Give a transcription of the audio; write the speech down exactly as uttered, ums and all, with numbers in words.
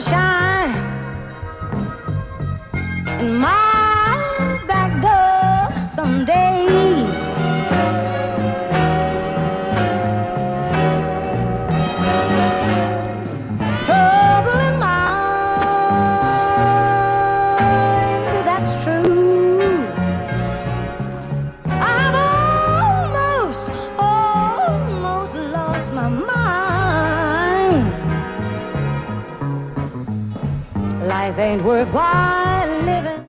shine in my back door someday. Trouble in mind, that's true. I've almost, almost lost my mind. Life ain't worthwhile